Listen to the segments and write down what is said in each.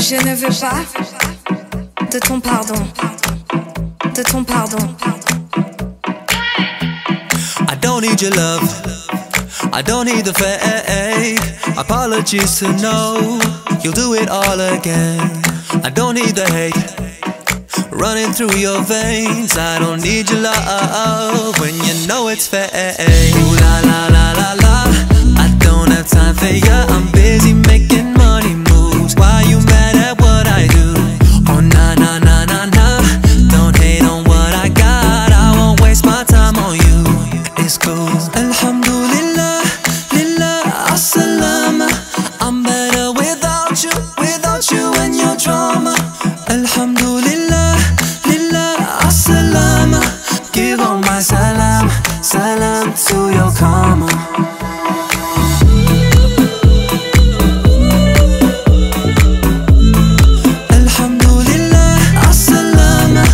Je ne veux pas de ton pardon, de ton pardon. I don't need your love, I don't need the fake apologies to know you'll do it all again. I don't need the hate running through your veins. I don't need your love when you know it's fake. Ooh la la la la la, I don't have time for ya. I'm busy making money moves. Why you mad at what I do? Oh na na na na na, don't hate on what I got. I won't waste my time on you. It's cool. Alhamdulillah, lillah, as-salama. I'm better without you and your drama. Alhamdulillah, lillah, as-salama. Give all my salam, salam to your karma. Alhamdulillah, as-salama.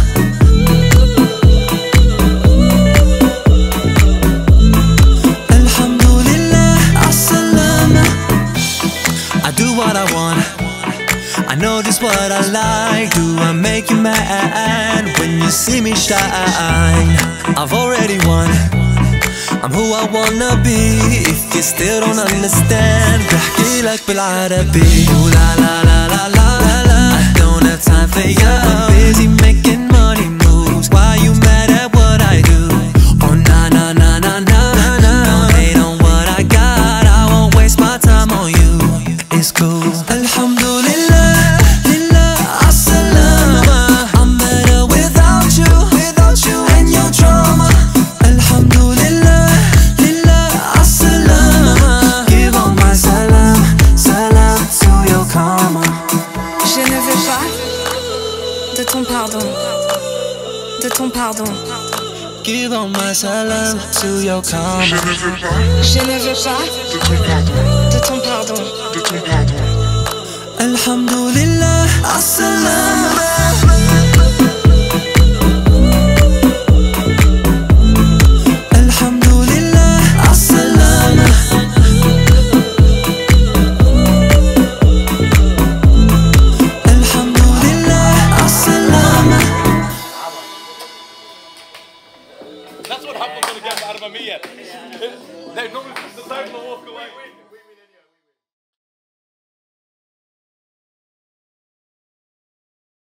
Alhamdulillah, as-salama. I do what I want, I know just what I like. Do I make you mad when you see me shine? I've already won, I'm who I wanna be. If you still don't understand, بحكي لك بالعربي. Ooh la la la la la la, I don't have time for ya. I'm busy making money moves. Why you mad at what I do? Oh na na na na na na, don't hate on what I got. I won't waste my time on you. It's cool. Alhamdulillah, lillah, as-salama. I'm better without you and your drama. Alhamdulillah, lillah, as-salama. Give all my salam, salam to your karma. Je ne veux pas de ton pardon, de ton pardon. Give all my salam to your karma. Je ne veux pas de ton pardon, de ton pardon. Alhamdulillah, as-salama. Alhamdulillah, as-salama. Alhamdulillah, as-salama. That's what happens when you get out of a meal. They normally put the table and walk away.